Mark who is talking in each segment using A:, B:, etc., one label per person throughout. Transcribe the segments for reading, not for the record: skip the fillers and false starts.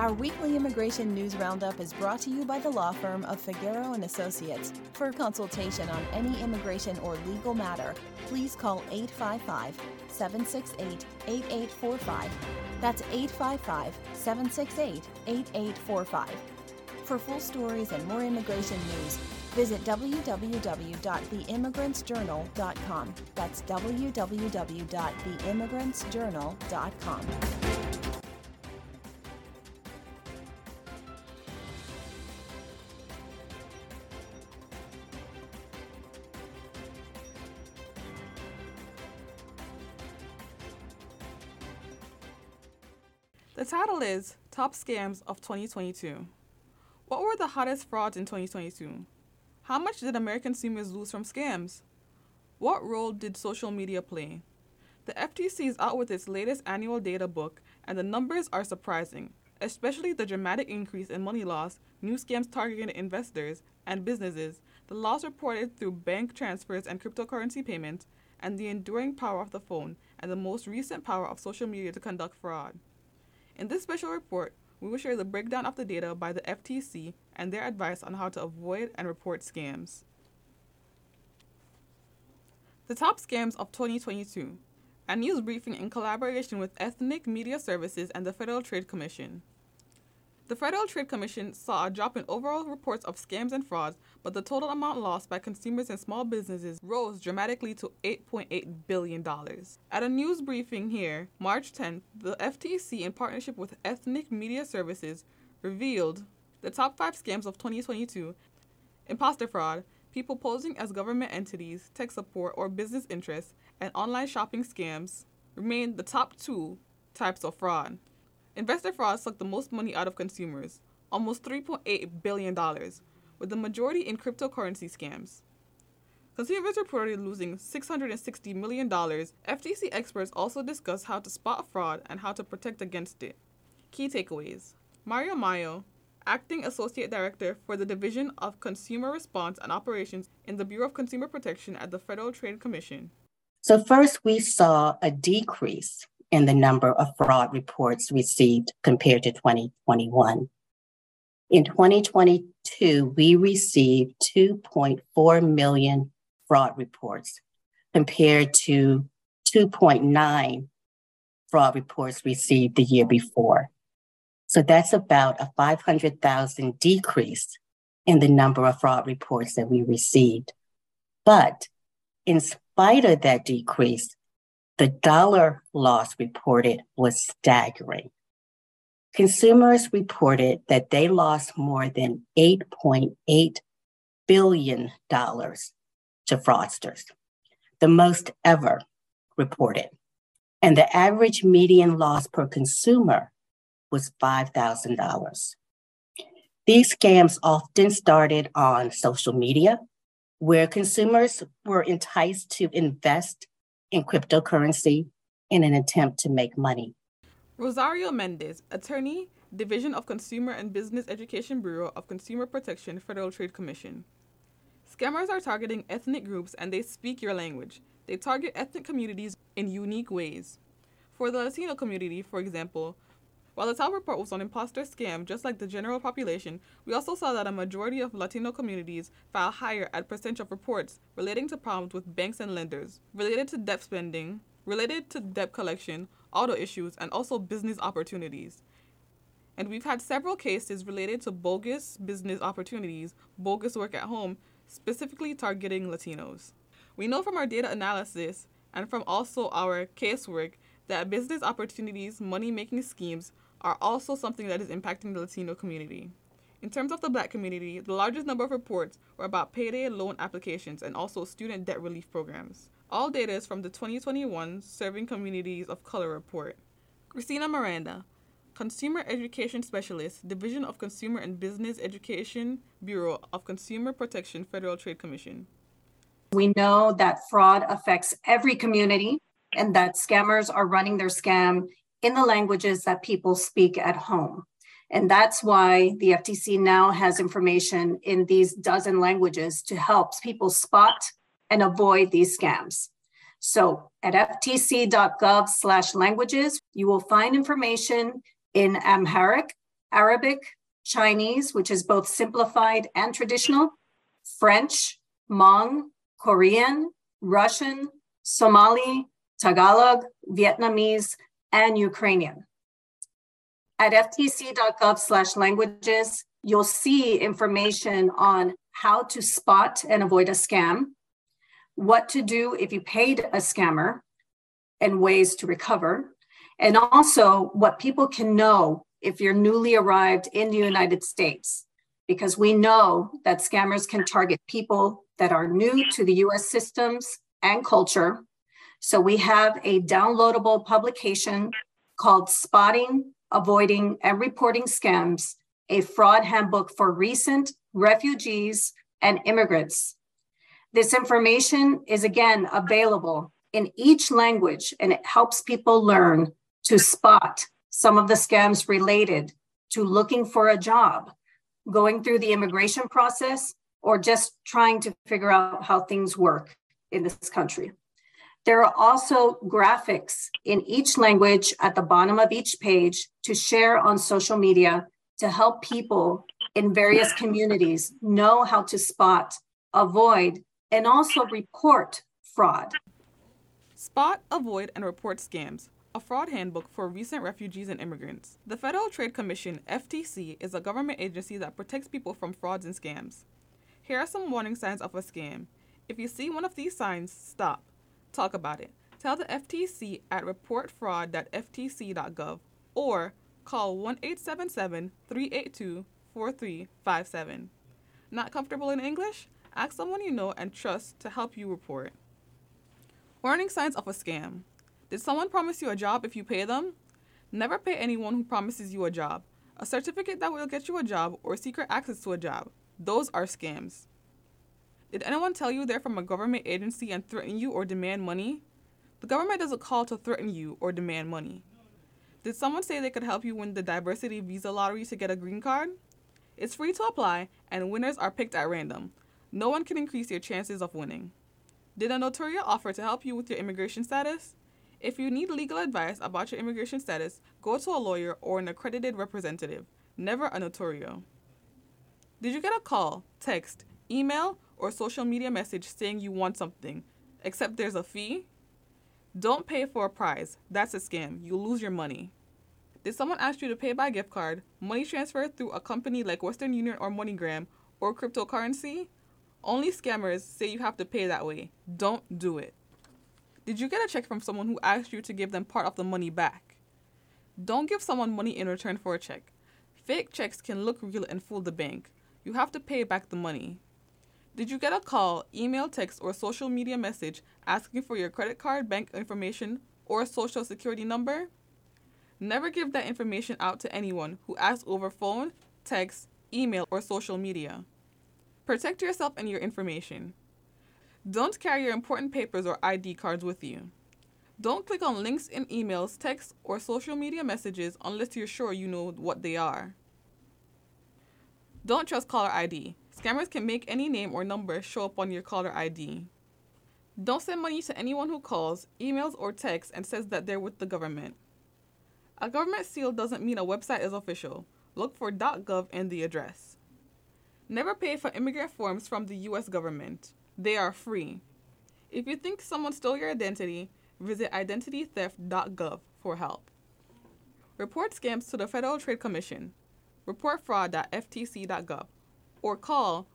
A: Our weekly immigration news roundup is brought to you by the law firm of Figueroa & Associates. For consultation on any immigration or legal matter, please call 855-768-8845. That's 855-768-8845. For full stories and more immigration news, visit www.theimmigrantsjournal.com. That's www.theimmigrantsjournal.com.
B: The title is Top Scams of 2022. What were the hottest frauds in 2022? How much did American consumers lose from scams? What role did social media play? The FTC is out with its latest annual data book, and the numbers are surprising, especially the dramatic increase in money loss, new scams targeting investors and businesses, the loss reported through bank transfers and cryptocurrency payments, and the enduring power of the phone and the most recent power of social media to conduct fraud. In this special report, we will share the breakdown of the data by the FTC and their advice on how to avoid and report scams. The top scams of 2022, a news briefing in collaboration with Ethnic Media Services and the Federal Trade Commission. The Federal Trade Commission saw a drop in overall reports of scams and frauds, but the total amount lost by consumers and small businesses rose dramatically to $8.8 billion. At a news briefing here, March 10th, the FTC, in partnership with Ethnic Media Services, revealed the top 5 scams of 2022. Imposter fraud, people posing as government entities, tech support, or business interests, and online shopping scams remained the top 2 types of fraud. Investor fraud sucked the most money out of consumers, almost $3.8 billion, with the majority in cryptocurrency scams. Consumers reported losing $660 million. FTC experts also discussed how to spot fraud and how to protect against it. Key takeaways. Mario Mayo, Acting Associate Director for the Division of Consumer Response and Operations in the Bureau of Consumer Protection at the Federal Trade Commission.
C: So first, we saw a decrease in the number of fraud reports received compared to 2021. In 2022, we received 2.4 million fraud reports compared to 2.9 fraud reports received the year before. So that's about a 500,000 decrease in the number of fraud reports that we received. But in spite of that decrease, the dollar loss reported was staggering. Consumers reported that they lost more than $8.8 billion to fraudsters, the most ever reported. And the average median loss per consumer was $5,000. These scams often started on social media, where consumers were enticed to invest in cryptocurrency in an attempt to make money.
B: Rosario Mendez, Attorney, Division of Consumer and Business Education Bureau of Consumer Protection, Federal Trade Commission. Scammers are targeting ethnic groups and they speak your language. They target ethnic communities in unique ways. For the Latino community, for example, while the top report was on imposter scam, just like the general population, we also saw that a majority of Latino communities file higher at percentage of reports relating to problems with banks and lenders, related to debt spending, related to debt collection, auto issues, and also business opportunities. And we've had several cases related to bogus business opportunities, bogus work at home, specifically targeting Latinos. We know from our data analysis and from also our casework that business opportunities, money-making schemes are also something that is impacting the Latino community. In terms of the Black community, the largest number of reports were about payday loan applications and also student debt relief programs. All data is from the 2021 Serving Communities of Color report. Christina Miranda, Consumer Education Specialist, Division of Consumer and Business Education, Bureau of Consumer Protection, Federal Trade Commission.
D: We know that fraud affects every community and that scammers are running their scam in the languages that people speak at home. And that's why the FTC now has information in these dozen languages to help people spot and avoid these scams. So at ftc.gov/languages, you will find information in Amharic, Arabic, Chinese, which is both simplified and traditional, French, Hmong, Korean, Russian, Somali, Tagalog, Vietnamese, and Ukrainian. At ftc.gov/languages, you'll see information on how to spot and avoid a scam, what to do if you paid a scammer, and ways to recover, and also what people can know if you're newly arrived in the United States, because we know that scammers can target people that are new to the US systems and culture. So we have a downloadable publication called Spotting, Avoiding, and Reporting Scams, a fraud handbook for recent refugees and immigrants. This information is again available in each language, and it helps people learn to spot some of the scams related to looking for a job, going through the immigration process, or just trying to figure out how things work in this country. There are also graphics in each language at the bottom of each page to share on social media to help people in various communities know how to spot, avoid, and also report fraud.
B: Spot, Avoid, and Report Scams, a fraud handbook for recent refugees and immigrants. The Federal Trade Commission, FTC, is a government agency that protects people from frauds and scams. Here are some warning signs of a scam. If you see one of these signs, stop. Talk about it. Tell the FTC at reportfraud.ftc.gov or call 1-877-382-4357. Not comfortable in English? Ask someone you know and trust to help you report. Warning signs of a scam. Did someone promise you a job if you pay them? Never pay anyone who promises you a job, a certificate that will get you a job, or secret access to a job. Those are scams. Did anyone tell you they're from a government agency and threaten you or demand money? The government doesn't call to threaten you or demand money. Did someone say they could help you win the diversity visa lottery to get a green card? It's free to apply, and winners are picked at random. No one can increase your chances of winning. Did a notario offer to help you with your immigration status? If you need legal advice about your immigration status, go to a lawyer or an accredited representative, never a notario. Did you get a call, text, email, or social media message saying you want something, except there's a fee? Don't pay for a prize. That's a scam. You'll lose your money. Did someone ask you to pay by gift card, money transfer through a company like Western Union or MoneyGram, or cryptocurrency? Only scammers say you have to pay that way. Don't do it. Did you get a check from someone who asked you to give them part of the money back? Don't give someone money in return for a check. Fake checks can look real and fool the bank. You have to pay back the money. Did you get a call, email, text, or social media message asking for your credit card, bank information, or social security number? Never give that information out to anyone who asks over phone, text, email, or social media. Protect yourself and your information. Don't carry your important papers or ID cards with you. Don't click on links in emails, texts, or social media messages unless you're sure you know what they are. Don't trust caller ID. Scammers can make any name or number show up on your caller ID. Don't send money to anyone who calls, emails, or texts and says that they're with the government. A government seal doesn't mean a website is official. Look for .gov in the address. Never pay for immigrant forms from the U.S. government. They are free. If you think someone stole your identity, visit identitytheft.gov for help. Report scams to the Federal Trade Commission. Reportfraud.ftc.gov or call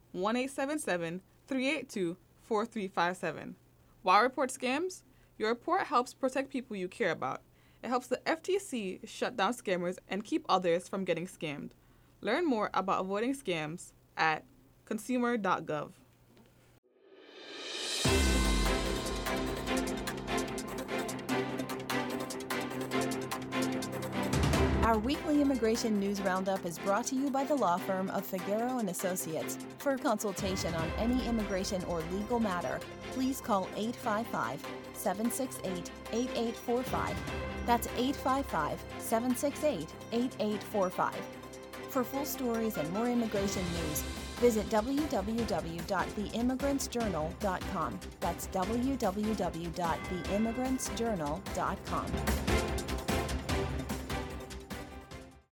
B: 1-877-382-4357. Why report scams? Your report helps protect people you care about. It helps the FTC shut down scammers and keep others from getting scammed. Learn more about avoiding scams at consumer.gov.
A: Our weekly immigration news roundup is brought to you by the law firm of Figueroa & Associates. For consultation on any immigration or legal matter, please call 855-768-8845. That's 855-768-8845. For full stories and more immigration news, visit www.theimmigrantsjournal.com. That's www.theimmigrantsjournal.com.